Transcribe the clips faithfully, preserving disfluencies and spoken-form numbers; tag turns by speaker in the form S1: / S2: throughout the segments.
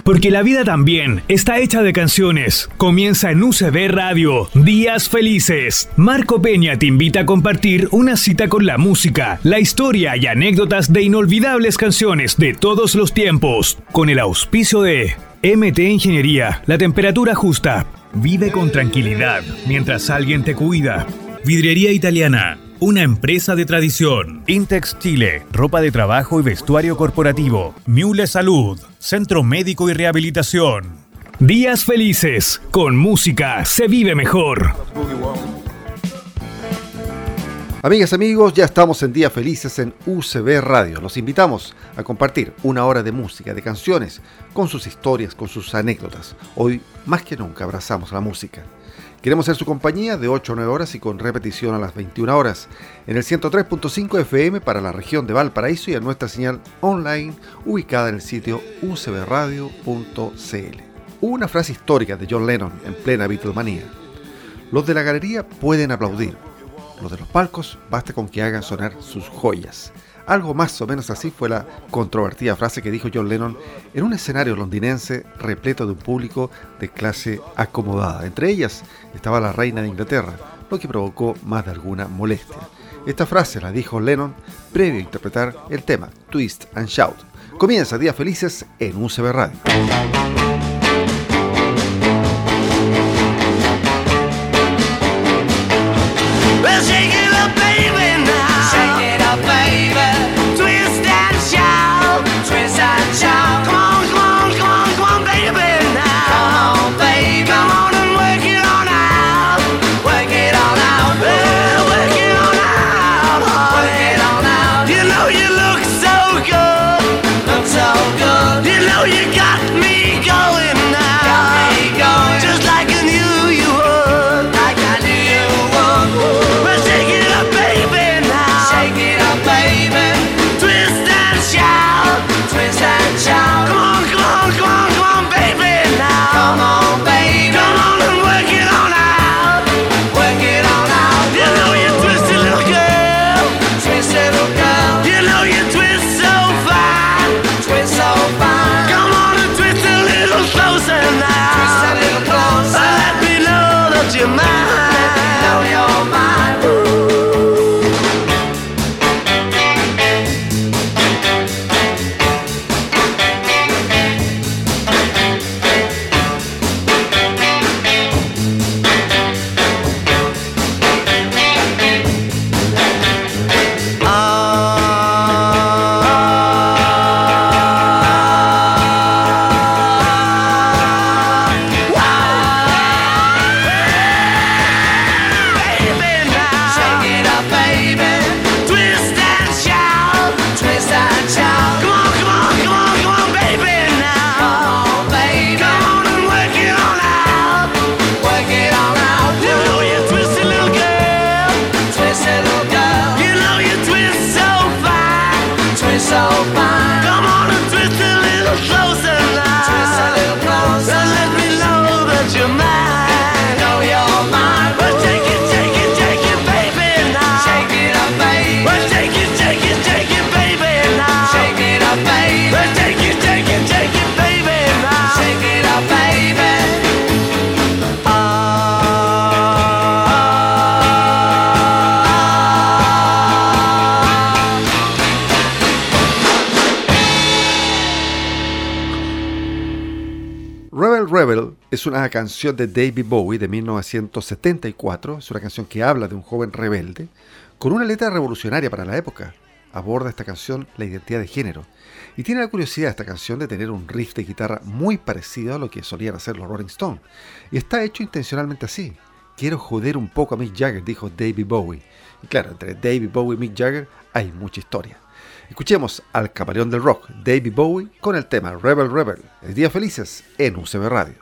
S1: porque la vida también está hecha de canciones. Comienza en U C B Radio, Días Felices. Marco Peña te invita a compartir una cita con la música, la historia y anécdotas de inolvidables canciones de todos los tiempos, con el auspicio de M T Ingeniería, la temperatura justa. Vive con tranquilidad mientras alguien te cuida. Vidriería Italiana, una empresa de tradición. Intex Chile, ropa de trabajo y vestuario corporativo. Miule Salud, centro médico y rehabilitación. Días Felices, con música se vive mejor.
S2: Amigas, amigos, ya estamos en Días Felices en U C B Radio. Los invitamos a compartir una hora de música, de canciones, con sus historias, con sus anécdotas. Hoy, más que nunca, abrazamos la música. Queremos ser su compañía de ocho a nueve horas y con repetición a las veintiuna horas en el ciento tres punto cinco F M para la región de Valparaíso y en nuestra señal online ubicada en el sitio u c b radio punto c l. Hubo una frase histórica de John Lennon en plena Beatlemanía. Los de la galería pueden aplaudir. Los de los palcos basta con que hagan sonar sus joyas. Algo más o menos así fue la controvertida frase que dijo John Lennon en un escenario londinense repleto de un público de clase acomodada. Entre ellas estaba la reina de Inglaterra, lo que provocó más de alguna molestia. Esta frase la dijo Lennon previo a interpretar el tema Twist and Shout. Comienza Días Felices en U C B Radio. Rebel es una canción de David Bowie de mil novecientos setenta y cuatro. Es una canción que habla de un joven rebelde con una letra revolucionaria para la época. Aborda esta canción la identidad de género y tiene la curiosidad esta canción de tener un riff de guitarra muy parecido a lo que solían hacer los Rolling Stones. Y está hecho intencionalmente así. Quiero joder un poco a Mick Jagger, dijo David Bowie. Y claro, entre David Bowie y Mick Jagger hay mucha historia. Escuchemos al camaleón del rock, David Bowie, con el tema Rebel Rebel. El Días Felices en U C B Radio.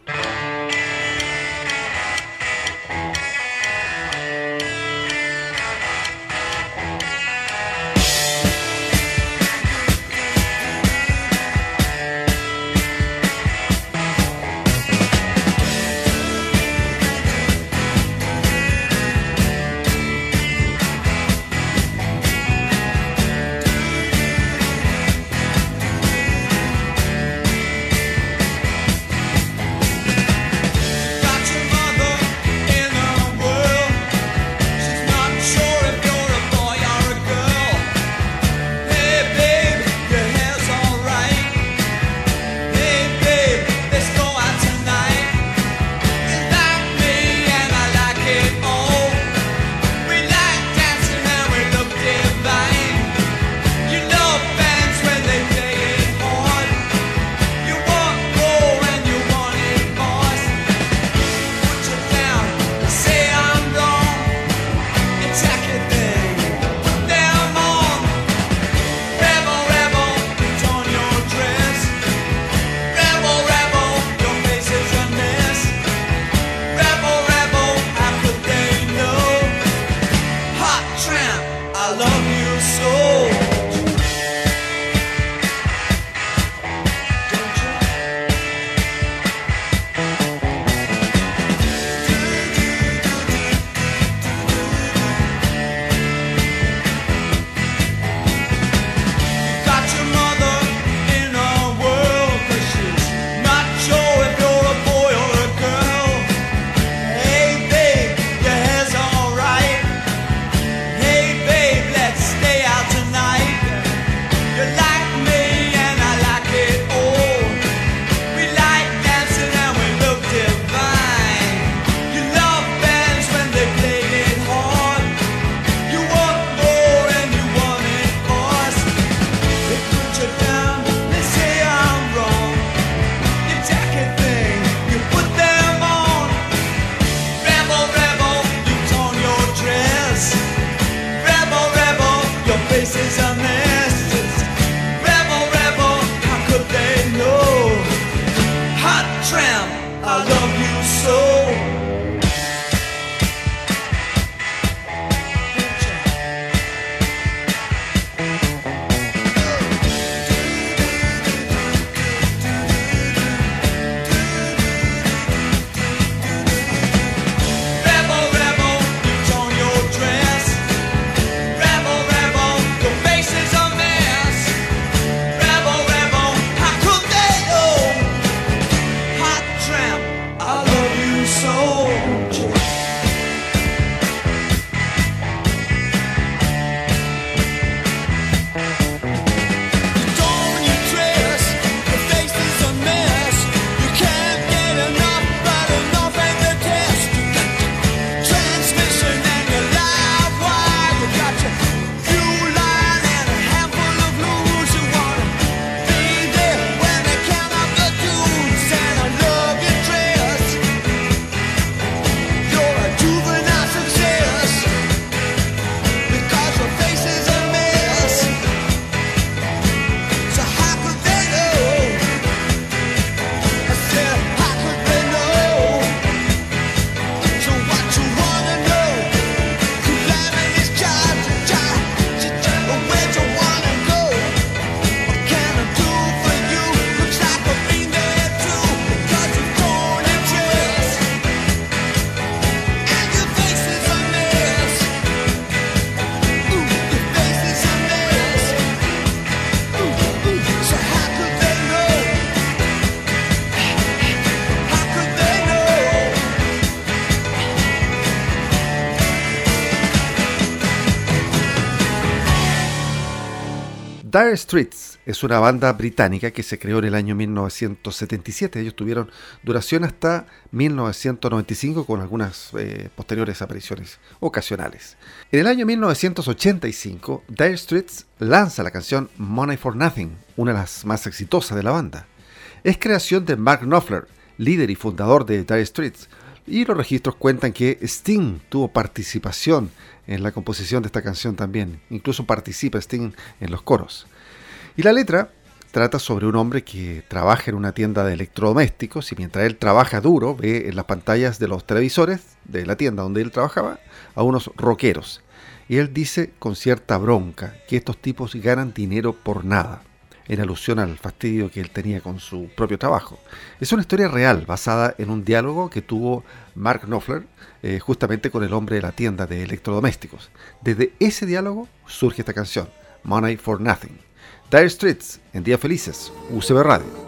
S2: Dire Straits es una banda británica que se creó en el año mil novecientos setenta y siete. Ellos tuvieron duración hasta mil novecientos noventa y cinco con algunas eh, posteriores apariciones ocasionales. En el año mil novecientos ochenta y cinco, Dire Straits lanza la canción Money for Nothing, una de las más exitosas de la banda. Es creación de Mark Knopfler, líder y fundador de Dire Straits, y los registros cuentan que Sting tuvo participación en la composición de esta canción también. Incluso participa Sting en los coros. Y la letra trata sobre un hombre que trabaja en una tienda de electrodomésticos y mientras él trabaja duro ve en las pantallas de los televisores de la tienda donde él trabajaba a unos rockeros. Y él dice con cierta bronca que estos tipos ganan dinero por nada, en alusión al fastidio que él tenía con su propio trabajo. Es una historia real basada en un diálogo que tuvo Mark Knopfler eh, justamente con el hombre de la tienda de electrodomésticos. Desde ese diálogo surge esta canción, Money for Nothing. Dire Straits, en Días Felices, U C B Radio.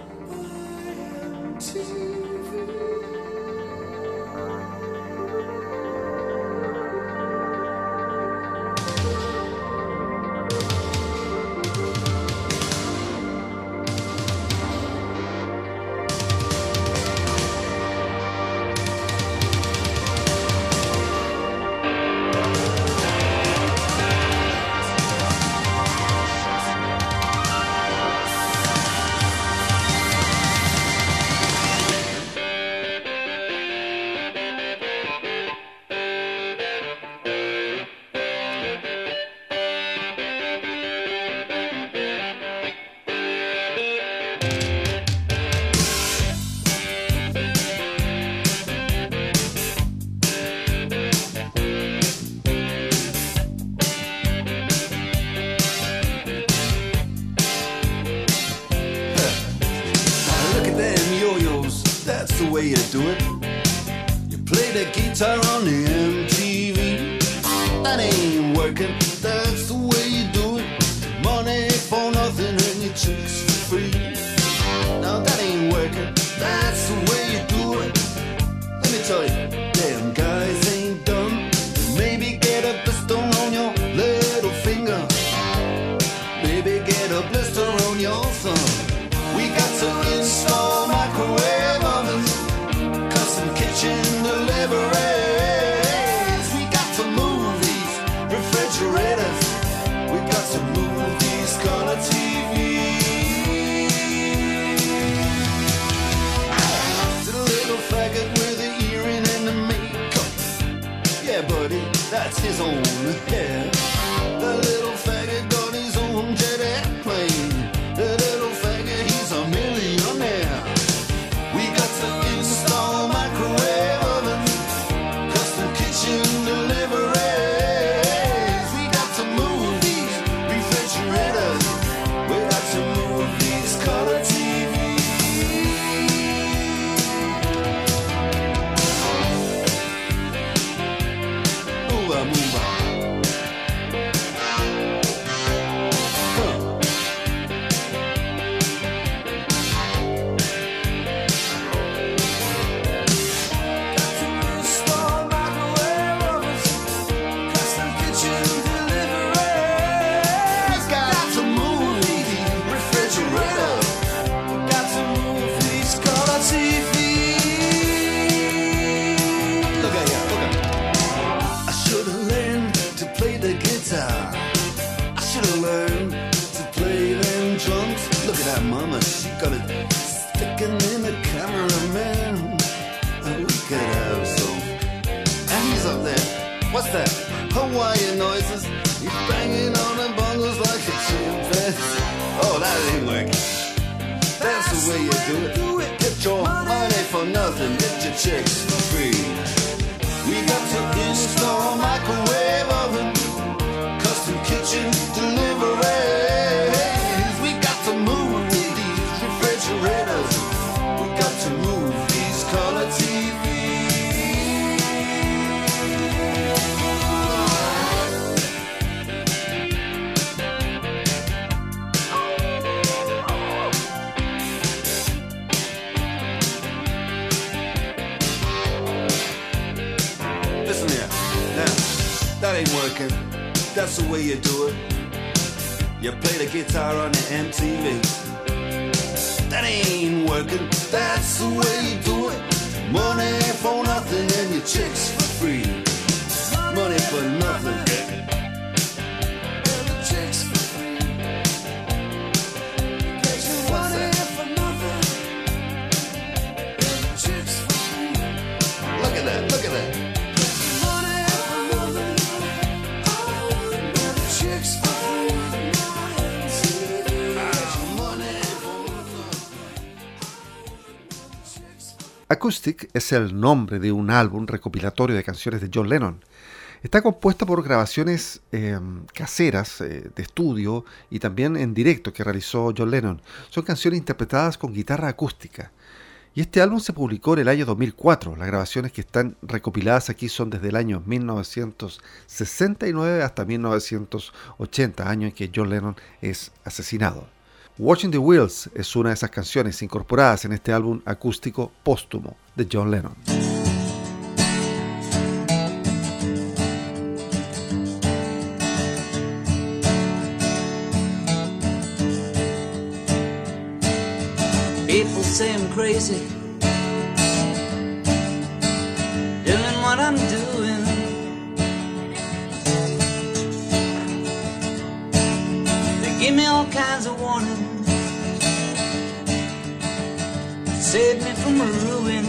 S3: You play the guitar on the M T V. That ain't working, that's the way you do it. Money for nothing and your chicks for free. Money for nothing. Chicks for free. Get your money for nothing. Chicks for free. Look at that, look at that. Money for nothing. Chicks for free.
S2: Acoustic es el nombre de un álbum recopilatorio de canciones de John Lennon. Está compuesta por grabaciones eh, caseras, eh, de estudio y también en directo que realizó John Lennon. Son canciones interpretadas con guitarra acústica. Y este álbum se publicó en el año dos mil cuatro. Las grabaciones que están recopiladas aquí son desde el año mil novecientos sesenta y nueve hasta mil novecientos ochenta, año en que John Lennon es asesinado. Watching the Wheels es una de esas canciones incorporadas en este álbum acústico póstumo de John Lennon.
S4: People say I'm crazy, doing what I'm doing. They give me all kinds of warnings, save me from ruin.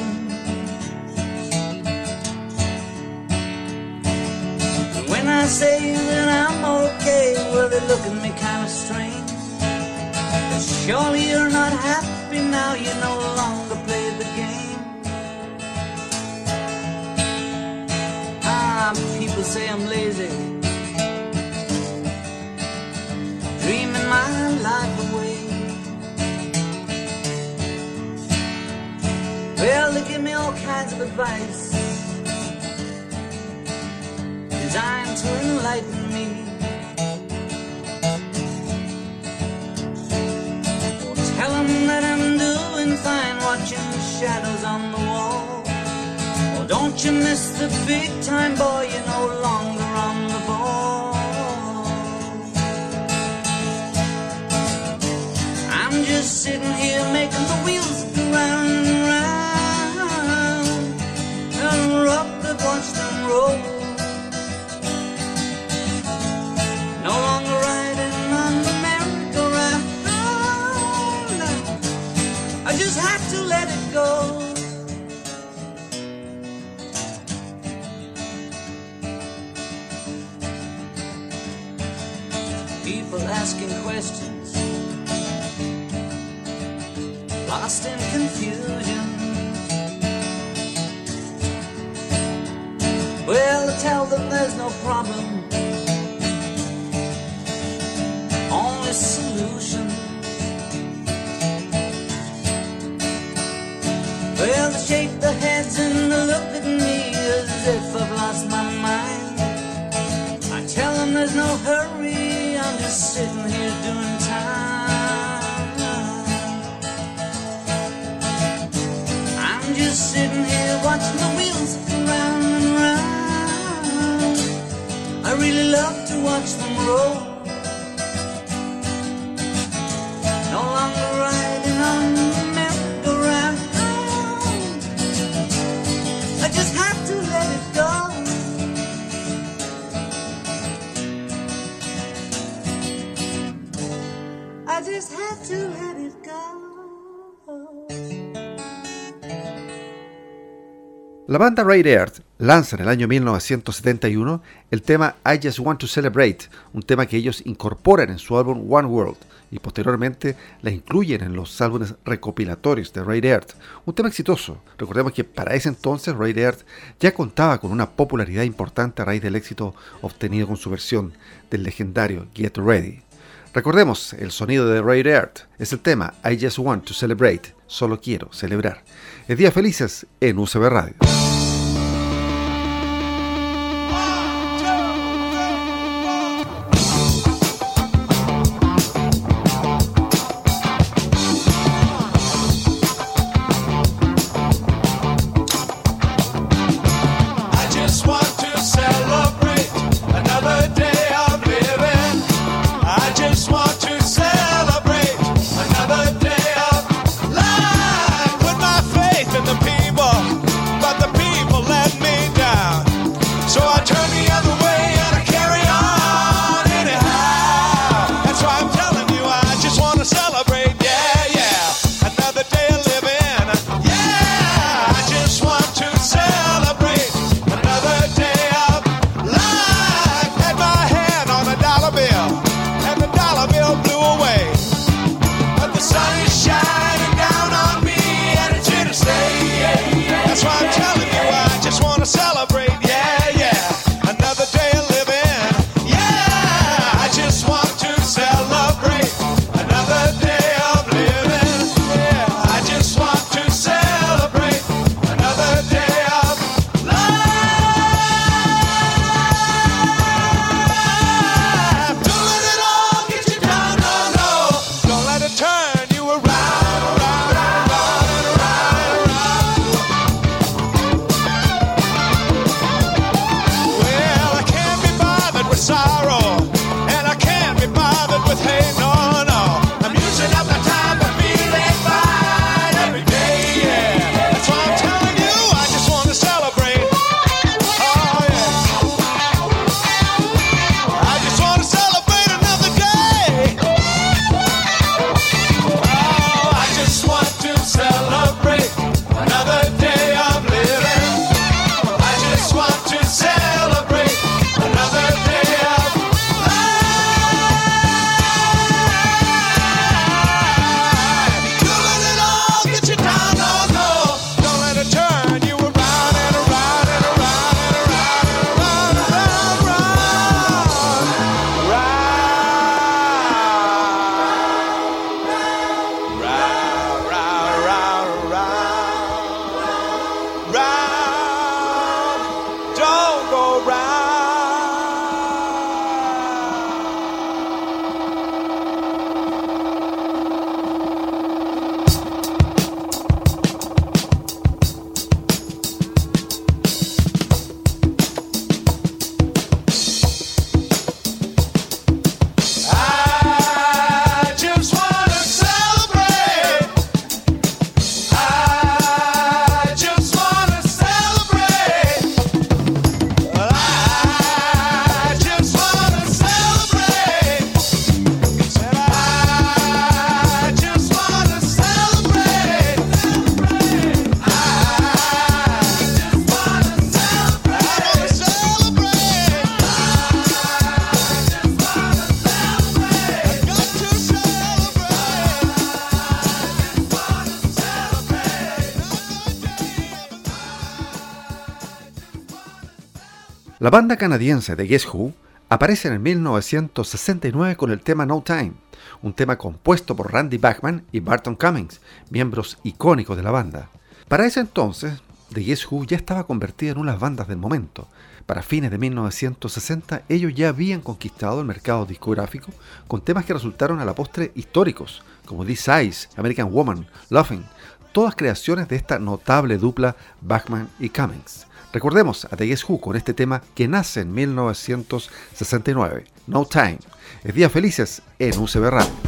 S4: And when I say that I'm okay, well, they look at me kind of strange. But surely you're not happy now, you no longer play the game. Ah, people say I'm lazy, dreaming my life away. Well, they give me all kinds of advice designed to enlighten me. Oh, tell them that I'm doing fine, watching the shadows on the wall. Oh, don't you miss the big time, boy, you're no longer on the ball. I'm just sitting here making the wheels go round and round, and rock that watch them roll. No longer riding on the merry-go-round. No, no, I just have to let it go. People asking questions, lost in confusion. Well, I tell them there's no problem, only solution. Well, they shake their heads and they look at me as if I've lost my mind. I tell them there's no hurry, I'm just sitting here doing time. I'm just sitting here watching the wheels go round and round. I really love to watch them roll. No longer riding on the merry-go-round. I just have to let it go. I just have to let it go.
S2: La banda Red Earth lanza en el año mil novecientos setenta y uno el tema I Just Want to Celebrate, un tema que ellos incorporan en su álbum One World y posteriormente la incluyen en los álbumes recopilatorios de Red Earth, un tema exitoso. Recordemos que para ese entonces Red Earth ya contaba con una popularidad importante a raíz del éxito obtenido con su versión del legendario Get Ready. Recordemos, el sonido de Red Earth es el tema I Just Want to Celebrate, solo quiero celebrar. Es Días Felices en U C B Radio.
S5: Just want
S2: La banda canadiense de Guess Who aparece en el mil novecientos sesenta y nueve con el tema No Time, un tema compuesto por Randy Bachman y Barton Cummings, miembros icónicos de la banda. Para ese entonces, The Guess Who ya estaba convertida en una de las bandas del momento. Para fines de mil novecientos sesenta, ellos ya habían conquistado el mercado discográfico con temas que resultaron a la postre históricos, como This Eyes, American Woman, Laughing, todas creaciones de esta notable dupla Bachman y Cummings. Recordemos a The Guess Who con este tema que nace en mil novecientos sesenta y nueve, No Time. Es Días Felices en U C B Radio.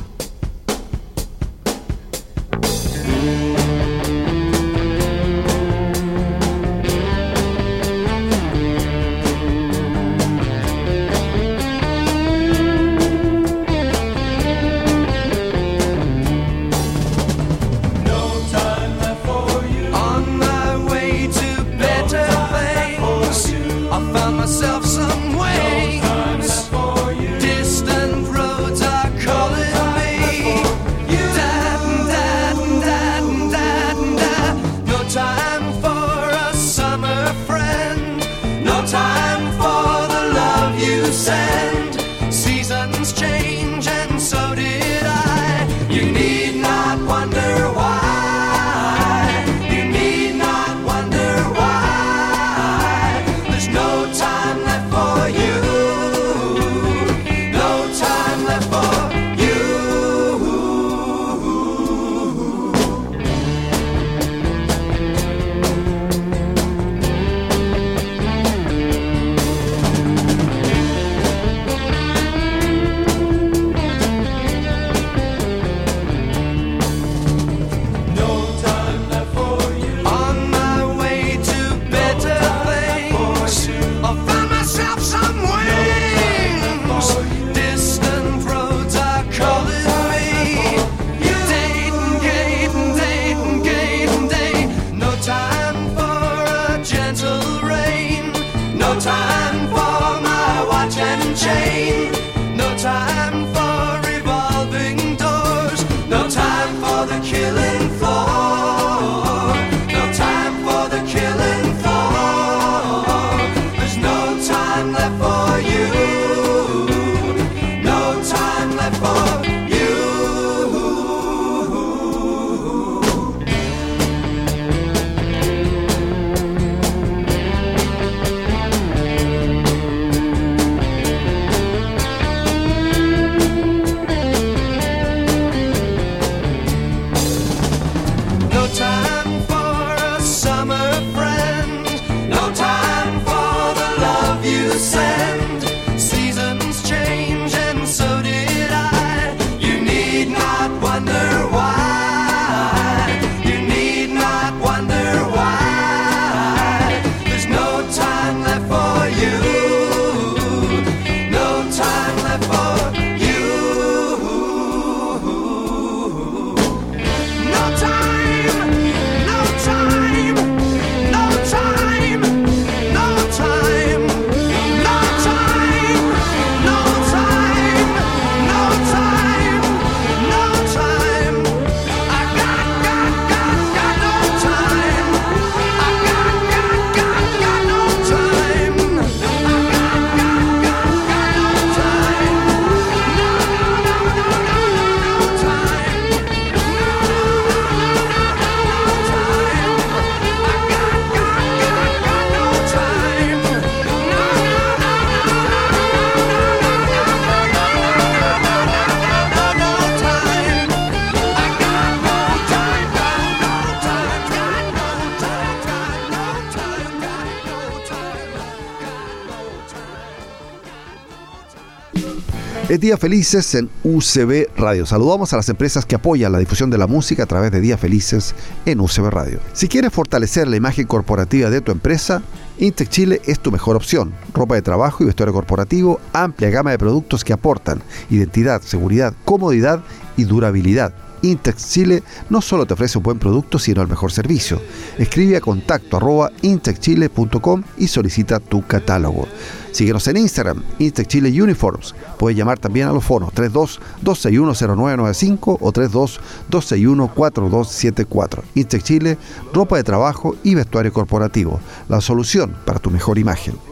S2: Es Días Felices en U C B Radio. Saludamos a las empresas que apoyan la difusión de la música a través de Días Felices en U C B Radio. Si quieres fortalecer la imagen corporativa de tu empresa, Intec Chile es tu mejor opción. Ropa de trabajo y vestuario corporativo, amplia gama de productos que aportan identidad, seguridad, comodidad y durabilidad. Intex Chile no solo te ofrece un buen producto, sino el mejor servicio. Escribe a contacto arroba intecchile punto com y solicita tu catálogo. Síguenos en Instagram, Intex Chile Uniforms. Puedes llamar también a los fonos tres dos, dos seis uno, cero nueve nueve cinco o tres dos, dos seis uno, cuatro dos siete cuatro. Intex Chile, ropa de trabajo y vestuario corporativo. La solución para tu mejor imagen.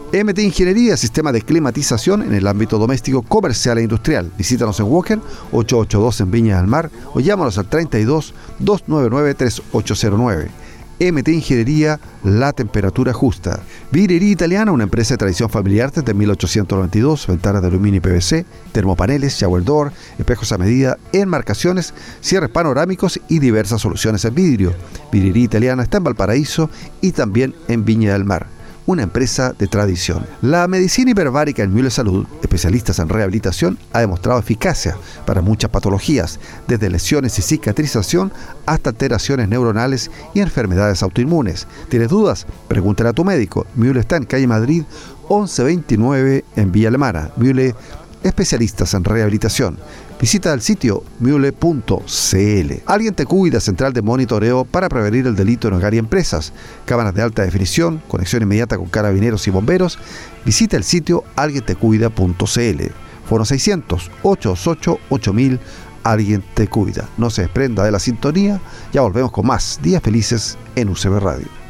S2: M T Ingeniería, sistema de climatización en el ámbito doméstico, comercial e industrial. Visítanos en Walker ocho ocho dos en Viña del Mar o llámanos al treinta y dos, doscientos noventa y nueve, treinta y ocho cero nueve. M T Ingeniería, la temperatura justa. Vidrería Italiana, una empresa de tradición familiar desde mil ochocientos noventa y dos, ventanas de aluminio y P V C, termopaneles, shower door, espejos a medida, enmarcaciones, cierres panorámicos y diversas soluciones en vidrio. Vidrería Italiana está en Valparaíso y también en Viña del Mar. Una empresa de tradición. La medicina hiperbárica en Müller Salud, especialistas en rehabilitación, ha demostrado eficacia para muchas patologías, desde lesiones y cicatrización hasta alteraciones neuronales y enfermedades autoinmunes. ¿Tienes dudas? Pregúntale a tu médico. Müller está en calle Madrid once veintinueve en Villa Alemana. Müller, especialistas en rehabilitación. Visita el sitio müller punto c l. Alguien te cuida, central de monitoreo para prevenir el delito en hogar y empresas. Cámaras de alta definición, conexión inmediata con carabineros y bomberos. Visita el sitio alguien te cuida punto c l. Foro seiscientos, ochocientos ocho, ocho mil. Alguien te cuida. No se desprenda de la sintonía. Ya volvemos con más Días Felices en U C B Radio.